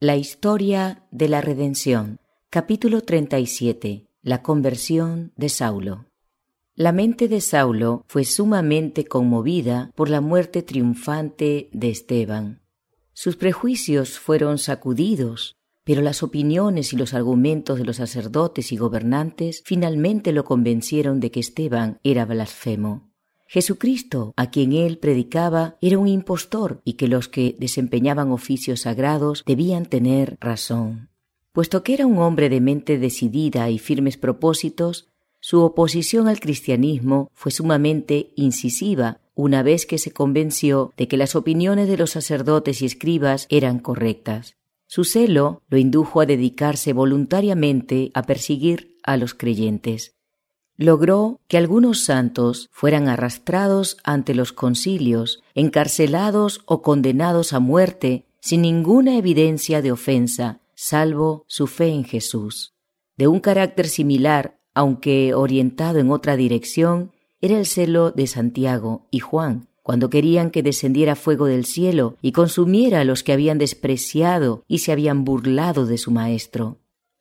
La historia de la redención. Capítulo 37. La conversión de Saulo. La mente de Saulo fue sumamente conmovida por la muerte triunfante de Esteban. Sus prejuicios fueron sacudidos, pero las opiniones y los argumentos de los sacerdotes y gobernantes finalmente lo convencieron de que Esteban era blasfemo. Jesucristo, a quien él predicaba, era un impostor y que los que desempeñaban oficios sagrados debían tener razón. Puesto que era un hombre de mente decidida y firmes propósitos, su oposición al cristianismo fue sumamente incisiva una vez que se convenció de que las opiniones de los sacerdotes y escribas eran correctas. Su celo lo indujo a dedicarse voluntariamente a perseguir a los creyentes. Logró que algunos santos fueran arrastrados ante los concilios, encarcelados o condenados a muerte sin ninguna evidencia de ofensa, salvo su fe en Jesús. De un carácter similar, aunque orientado en otra dirección, era el celo de Santiago y Juan, cuando querían que descendiera fuego del cielo y consumiera a los que habían despreciado y se habían burlado de su maestro.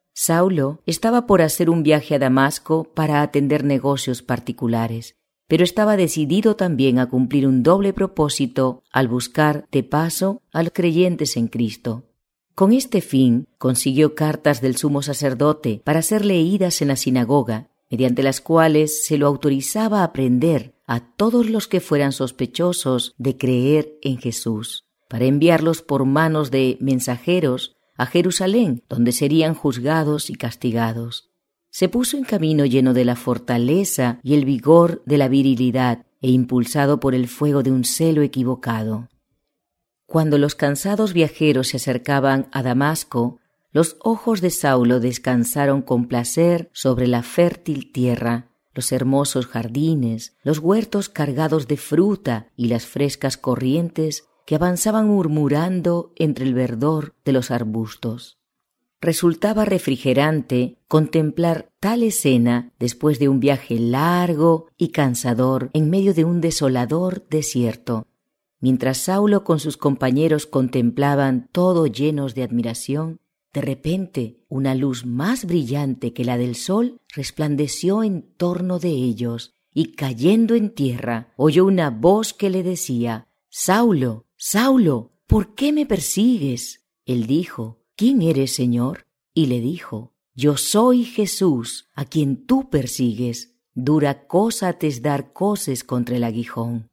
Saulo estaba por hacer un viaje a Damasco para atender negocios particulares, pero estaba decidido también a cumplir un doble propósito al buscar, de paso, a los creyentes en Cristo. Con este fin, consiguió cartas del sumo sacerdote para ser leídas en la sinagoga, mediante las cuales se lo autorizaba a prender a todos los que fueran sospechosos de creer en Jesús, para enviarlos por manos de mensajeros a Jerusalén, donde serían juzgados y castigados. Se puso en camino lleno de la fortaleza y el vigor de la virilidad e impulsado por el fuego de un celo equivocado. Cuando los cansados viajeros se acercaban a Damasco, los ojos de Saulo descansaron con placer sobre la fértil tierra, los hermosos jardines, los huertos cargados de fruta y las frescas corrientes que avanzaban murmurando entre el verdor de los arbustos. Resultaba refrigerante contemplar tal escena después de un viaje largo y cansador en medio de un desolador desierto. Mientras Saulo con sus compañeros contemplaban todo llenos de admiración, de repente una luz más brillante que la del sol resplandeció en torno de ellos y cayendo en tierra oyó una voz que le decía: «Saulo, Saulo, ¿por qué me persigues?» Él dijo: «¿Quién eres, Señor?» Y le dijo: «Yo soy Jesús, a quien tú persigues. Dura cosa te es dar coces contra el aguijón».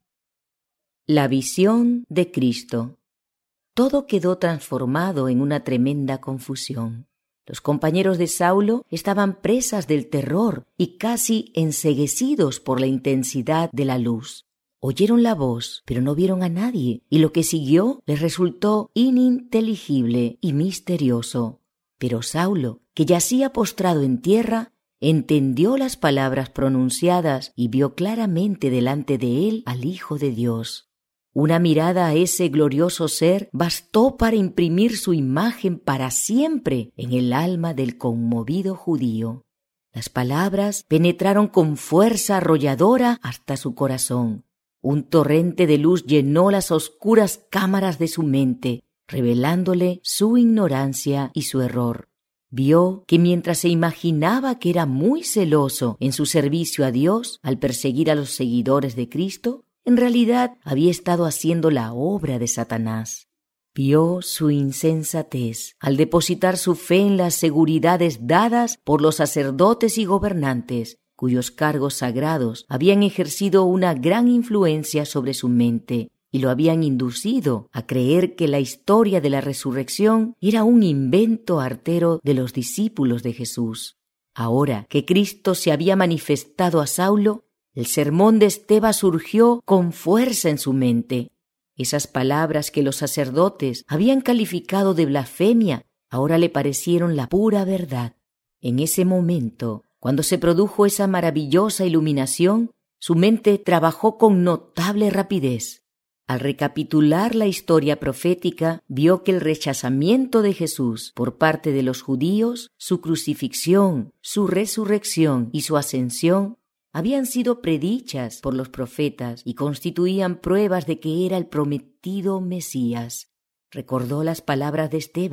La visión de Cristo. Todo quedó transformado en una tremenda confusión. Los compañeros de Saulo estaban presas del terror y casi enceguecidos por la intensidad de la luz. Oyeron la voz, pero no vieron a nadie, y lo que siguió les resultó ininteligible y misterioso. Pero Saulo, que yacía postrado en tierra, entendió las palabras pronunciadas y vio claramente delante de él al Hijo de Dios. Una mirada a ese glorioso ser bastó para imprimir su imagen para siempre en el alma del conmovido judío. Las palabras penetraron con fuerza arrolladora hasta su corazón. Un torrente de luz llenó las oscuras cámaras de su mente, revelándole su ignorancia y su error. Vio que mientras se imaginaba que era muy celoso en su servicio a Dios al perseguir a los seguidores de Cristo, en realidad había estado haciendo la obra de Satanás. Vio su insensatez al depositar su fe en las seguridades dadas por los sacerdotes y gobernantes, cuyos cargos sagrados habían ejercido una gran influencia sobre su mente y lo habían inducido a creer que la historia de la resurrección era un invento artero de los discípulos de Jesús. Ahora que Cristo se había manifestado a Saulo, el sermón de Esteban surgió con fuerza en su mente. Esas palabras que los sacerdotes habían calificado de blasfemia ahora le parecieron la pura verdad. En ese momento, cuando se produjo esa maravillosa iluminación, su mente trabajó con notable rapidez. Al recapitular la historia profética, vio que el rechazamiento de Jesús por parte de los judíos, su crucifixión, su resurrección y su ascensión habían sido predichas por los profetas y constituían pruebas de que era el prometido Mesías. Recordó las palabras de Esteban: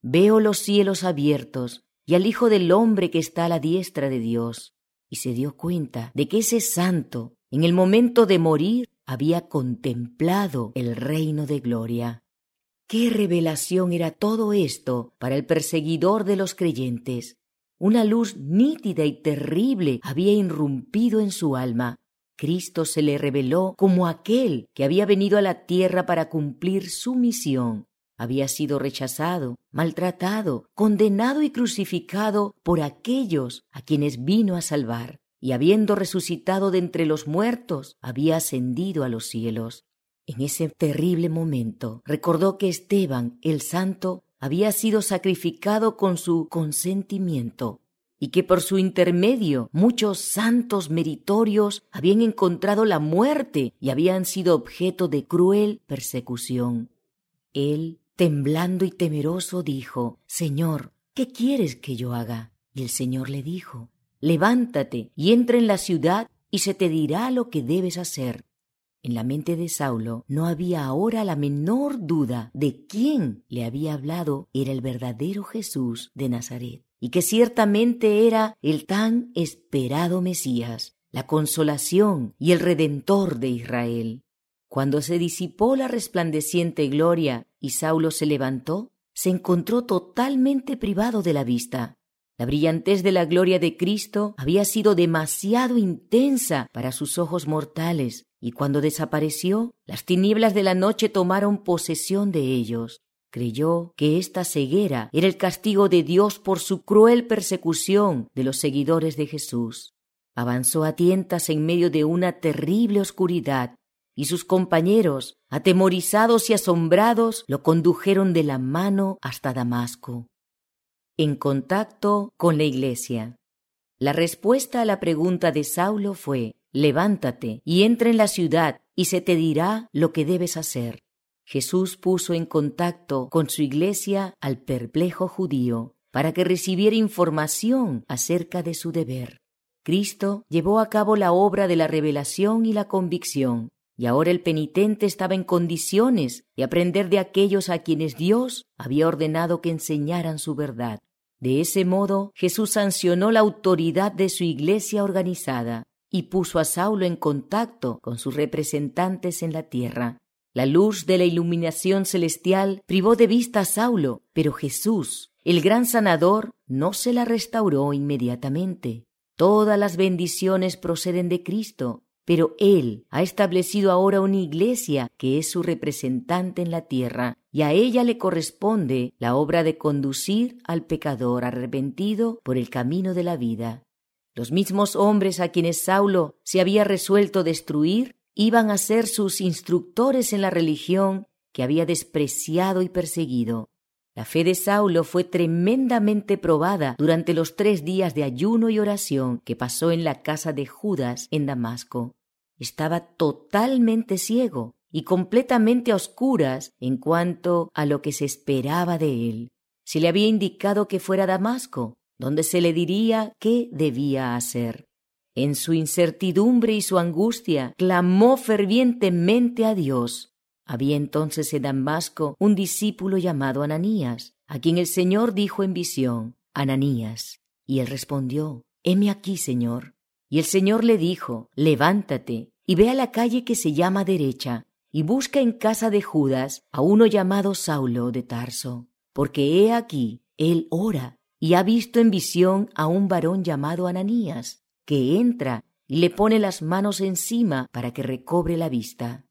veo los cielos abiertos y al Hijo del Hombre que está a la diestra de Dios. Y se dio cuenta de que ese santo, en el momento de morir, había contemplado el reino de gloria. ¡Qué revelación era todo esto para el perseguidor de los creyentes! Una luz nítida y terrible había irrumpido en su alma. Cristo se le reveló como aquel que había venido a la tierra para cumplir su misión. Había sido rechazado, maltratado, condenado y crucificado por aquellos a quienes vino a salvar, y habiendo resucitado de entre los muertos, había ascendido a los cielos. En ese terrible momento recordó que Esteban, el santo, había sido sacrificado con su consentimiento, y que por su intermedio muchos santos meritorios habían encontrado la muerte y habían sido objeto de cruel persecución. Él, temblando y temeroso, dijo: «Señor, ¿qué quieres que yo haga?». Y el Señor le dijo: «Levántate y entra en la ciudad y se te dirá lo que debes hacer». En la mente de Saulo no había ahora la menor duda de quién le había hablado era el verdadero Jesús de Nazaret, y que ciertamente era el tan esperado Mesías, la consolación y el Redentor de Israel. Cuando se disipó la resplandeciente gloria y Saulo se levantó, se encontró totalmente privado de la vista. La brillantez de la gloria de Cristo había sido demasiado intensa para sus ojos mortales, y cuando desapareció, las tinieblas de la noche tomaron posesión de ellos. Creyó que esta ceguera era el castigo de Dios por su cruel persecución de los seguidores de Jesús. Avanzó a tientas en medio de una terrible oscuridad, y sus compañeros, atemorizados y asombrados, lo condujeron de la mano hasta Damasco. En contacto con la Iglesia. La respuesta a la pregunta de Saulo fue: «Levántate y entra en la ciudad y se te dirá lo que debes hacer». Jesús puso en contacto con su Iglesia al perplejo judío para que recibiera información acerca de su deber. Cristo llevó a cabo la obra de la revelación y la convicción, y ahora el penitente estaba en condiciones de aprender de aquellos a quienes Dios había ordenado que enseñaran su verdad. De ese modo, Jesús sancionó la autoridad de su Iglesia organizada y puso a Saulo en contacto con sus representantes en la tierra. La luz de la iluminación celestial privó de vista a Saulo, pero Jesús, el gran sanador, no se la restauró inmediatamente. Todas las bendiciones proceden de Cristo, pero Él ha establecido ahora una Iglesia que es su representante en la tierra, y a ella le corresponde la obra de conducir al pecador arrepentido por el camino de la vida. Los mismos hombres a quienes Saulo se había resuelto destruir iban a ser sus instructores en la religión que había despreciado y perseguido. La fe de Saulo fue tremendamente probada durante los 3 días de ayuno y oración que pasó en la casa de Judas en Damasco. Estaba totalmente ciego y completamente a oscuras en cuanto a lo que se esperaba de él. Se le había indicado que fuera a Damasco, donde se le diría qué debía hacer. En su incertidumbre y su angustia, clamó fervientemente a Dios. Había entonces en Damasco un discípulo llamado Ananías, a quien el Señor dijo en visión: «Ananías». Y él respondió: «Heme aquí, Señor». Y el Señor le dijo: «Levántate y ve a la calle que se llama Derecha, y busca en casa de Judas a uno llamado Saulo de Tarso, porque he aquí, él ora, y ha visto en visión a un varón llamado Ananías, que entra y le pone las manos encima para que recobre la vista».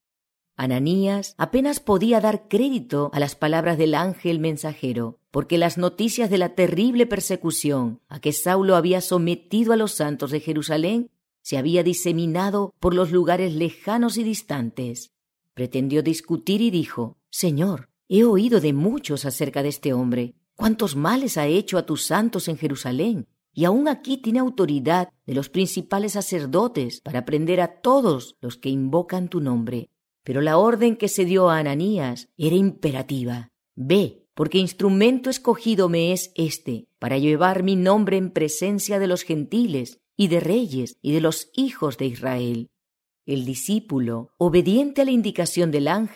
Ananías apenas podía dar crédito a las palabras del ángel mensajero, porque las noticias de la terrible persecución a que Saulo había sometido a los santos de Jerusalén se había diseminado por los lugares lejanos y distantes. Pretendió discutir y dijo: «Señor, he oído de muchos acerca de este hombre, cuántos males ha hecho a tus santos en Jerusalén, y aún aquí tiene autoridad de los principales sacerdotes para prender a todos los que invocan tu nombre». Pero la orden que se dio a Ananías era imperativa: «Ve, porque instrumento escogido me es este, para llevar mi nombre en presencia de los gentiles y de reyes y de los hijos de Israel». El discípulo, obediente a la indicación del ángel,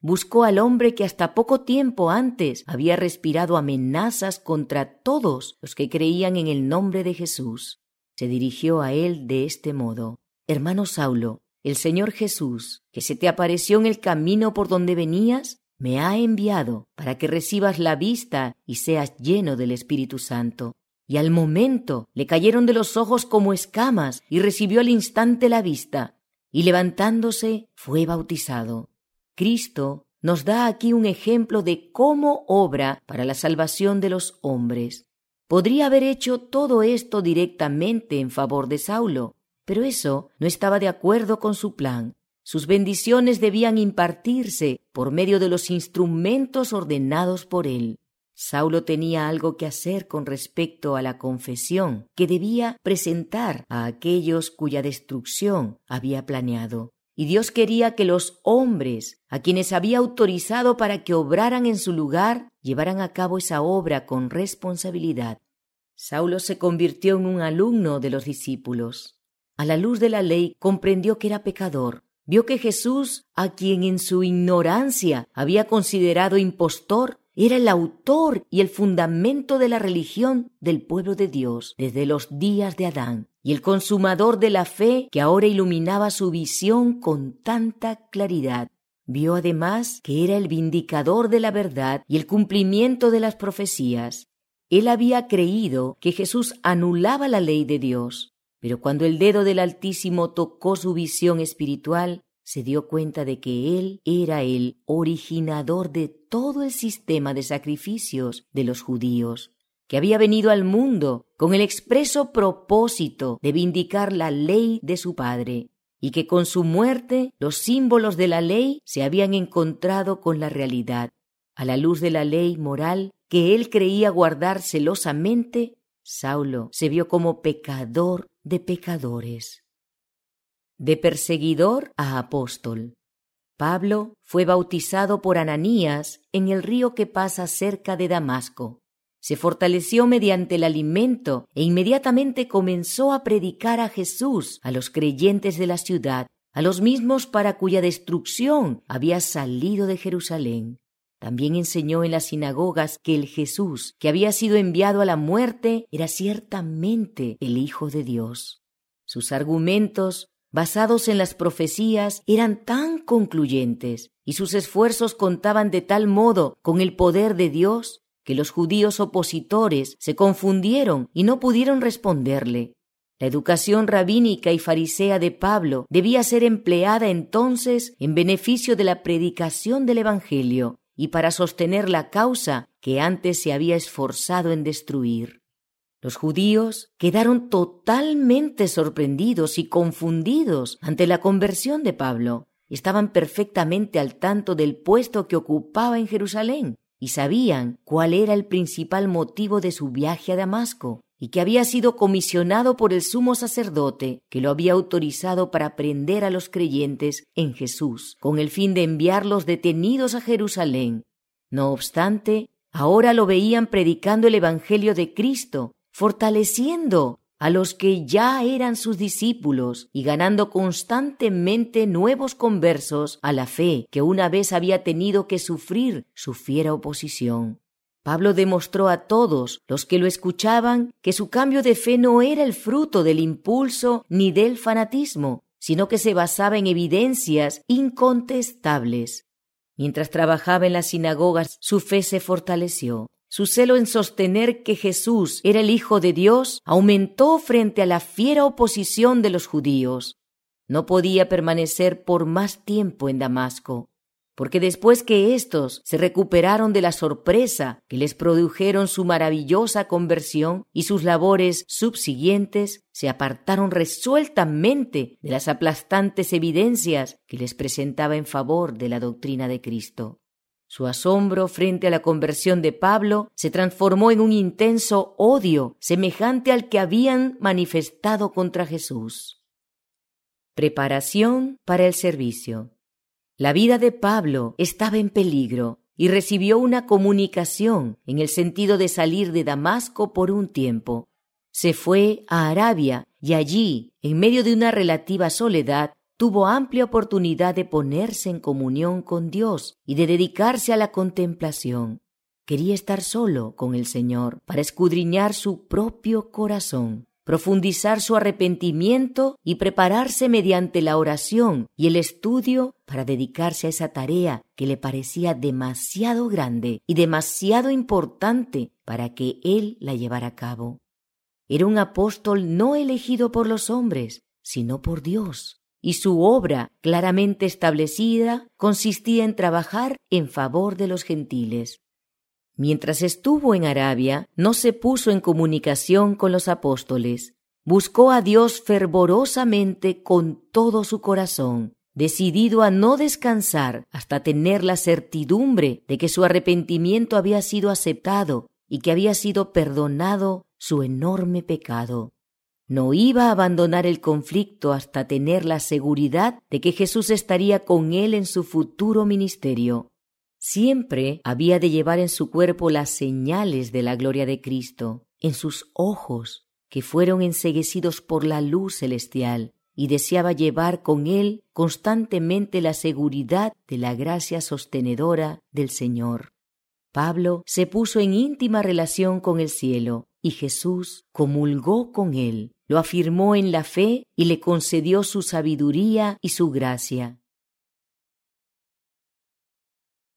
buscó al hombre que hasta poco tiempo antes había respirado amenazas contra todos los que creían en el nombre de Jesús. Se dirigió a él de este modo: «Hermano Saulo, el Señor Jesús, que se te apareció en el camino por donde venías, me ha enviado para que recibas la vista y seas lleno del Espíritu Santo». Y al momento le cayeron de los ojos como escamas y recibió al instante la vista, y levantándose fue bautizado. Cristo nos da aquí un ejemplo de cómo obra para la salvación de los hombres. Podría haber hecho todo esto directamente en favor de Saulo, pero eso no estaba de acuerdo con su plan. Sus bendiciones debían impartirse por medio de los instrumentos ordenados por él. Saulo tenía algo que hacer con respecto a la confesión que debía presentar a aquellos cuya destrucción había planeado. Y Dios quería que los hombres, a quienes había autorizado para que obraran en su lugar, llevaran a cabo esa obra con responsabilidad. Saulo se convirtió en un alumno de los discípulos. A la luz de la ley comprendió que era pecador. Vio que Jesús, a quien en su ignorancia había considerado impostor, era el autor y el fundamento de la religión del pueblo de Dios desde los días de Adán, y el consumador de la fe que ahora iluminaba su visión con tanta claridad. Vio además que era el vindicador de la verdad y el cumplimiento de las profecías. Él había creído que Jesús anulaba la ley de Dios, pero cuando el dedo del Altísimo tocó su visión espiritual, se dio cuenta de que Él era el originador de todo el sistema de sacrificios de los judíos, que había venido al mundo con el expreso propósito de vindicar la ley de su Padre, y que con su muerte los símbolos de la ley se habían encontrado con la realidad. A la luz de la ley moral que él creía guardar celosamente, Saulo se vio como pecador de pecadores. De perseguidor a apóstol. Pablo fue bautizado por Ananías en el río que pasa cerca de Damasco. Se fortaleció mediante el alimento e inmediatamente comenzó a predicar a Jesús a los creyentes de la ciudad, a los mismos para cuya destrucción había salido de Jerusalén. También enseñó en las sinagogas que el Jesús que había sido enviado a la muerte era ciertamente el Hijo de Dios. Sus argumentos, basados en las profecías, eran tan concluyentes y sus esfuerzos contaban de tal modo con el poder de Dios que los judíos opositores se confundieron y no pudieron responderle. La educación rabínica y farisea de Pablo debía ser empleada entonces en beneficio de la predicación del Evangelio y para sostener la causa que antes se había esforzado en destruir. Los judíos quedaron totalmente sorprendidos y confundidos ante la conversión de Pablo. Estaban perfectamente al tanto del puesto que ocupaba en Jerusalén y sabían cuál era el principal motivo de su viaje a Damasco y que había sido comisionado por el sumo sacerdote que lo había autorizado para prender a los creyentes en Jesús con el fin de enviarlos detenidos a Jerusalén. No obstante, ahora lo veían predicando el Evangelio de Cristo, fortaleciendo a los que ya eran sus discípulos y ganando constantemente nuevos conversos a la fe que una vez había tenido que sufrir su fiera oposición. Pablo demostró a todos los que lo escuchaban que su cambio de fe no era el fruto del impulso ni del fanatismo, sino que se basaba en evidencias incontestables. Mientras trabajaba en las sinagogas, su fe se fortaleció. Su celo en sostener que Jesús era el Hijo de Dios aumentó frente a la fiera oposición de los judíos. No podía permanecer por más tiempo en Damasco, porque después que éstos se recuperaron de la sorpresa que les produjeron su maravillosa conversión y sus labores subsiguientes, se apartaron resueltamente de las aplastantes evidencias que les presentaba en favor de la doctrina de Cristo. Su asombro frente a la conversión de Pablo se transformó en un intenso odio semejante al que habían manifestado contra Jesús. Preparación para el servicio. La vida de Pablo estaba en peligro y recibió una comunicación en el sentido de salir de Damasco por un tiempo. Se fue a Arabia y allí, en medio de una relativa soledad, tuvo amplia oportunidad de ponerse en comunión con Dios y de dedicarse a la contemplación. Quería estar solo con el Señor para escudriñar su propio corazón, profundizar su arrepentimiento y prepararse mediante la oración y el estudio para dedicarse a esa tarea que le parecía demasiado grande y demasiado importante para que él la llevara a cabo. Era un apóstol no elegido por los hombres, sino por Dios, y su obra, claramente establecida, consistía en trabajar en favor de los gentiles. Mientras estuvo en Arabia, no se puso en comunicación con los apóstoles. Buscó a Dios fervorosamente con todo su corazón, decidido a no descansar hasta tener la certidumbre de que su arrepentimiento había sido aceptado y que había sido perdonado su enorme pecado. No iba a abandonar el conflicto hasta tener la seguridad de que Jesús estaría con él en su futuro ministerio. Siempre había de llevar en su cuerpo las señales de la gloria de Cristo, en sus ojos, que fueron enceguecidos por la luz celestial, y deseaba llevar con él constantemente la seguridad de la gracia sostenedora del Señor. Pablo se puso en íntima relación con el cielo, y Jesús comulgó con él, lo afirmó en la fe y le concedió su sabiduría y su gracia.